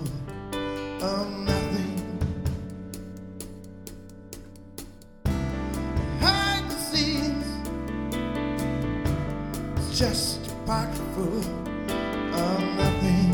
of nothing. Behind the scenes, it's just a pocket full of nothing.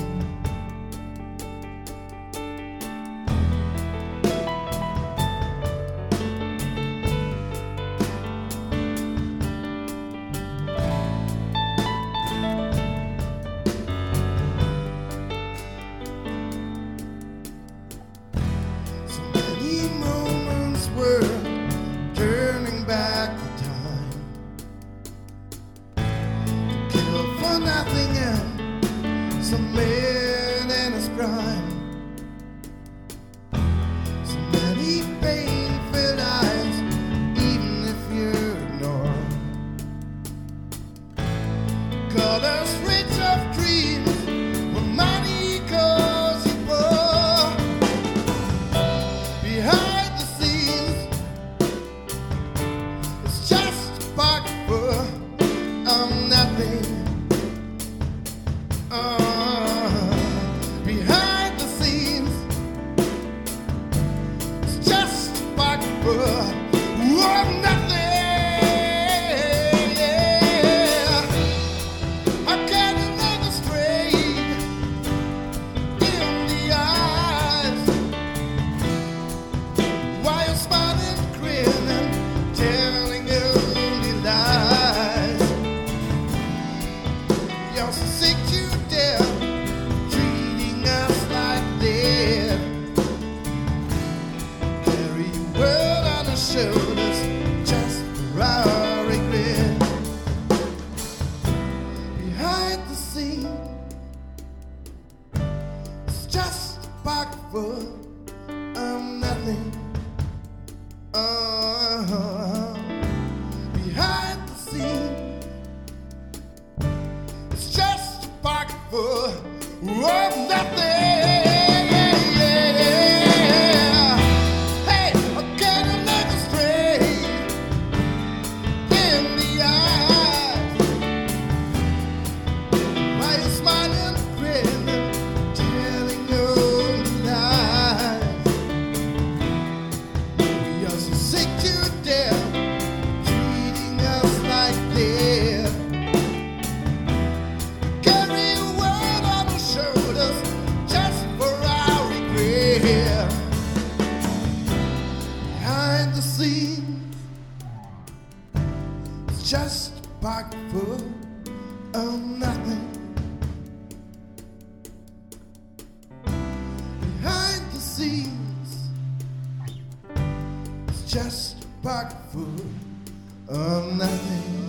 Turning back the time, kill for nothing and some man in his prime. So many pain-filled eyes, even if you're ignored. Colors rich of dreams, where money goes you poor. Behind the scenes, it's just a pocket full of nothing. Behind the scenes, it's just a pocket full of nothing. Yeah. I can't look straight in the eyes while you're smiling, grinning, telling only lies. You're so sick to death, treating us like dead. Carry your world on our shoulders just for our regret. Behind the scene, it's just a pocket full of nothing. Behind the scene, it's just a pocket full of nothing. Hey, I can't look straight in the eyes while you're smiling, grinning, telling no lies. We are so sick to death, treating us like dead. Carry a world on our shoulders just for our regret. Behind the scenes, it's just a pocket full of nothing. Behind the scenes, it's just a pocket full of nothing.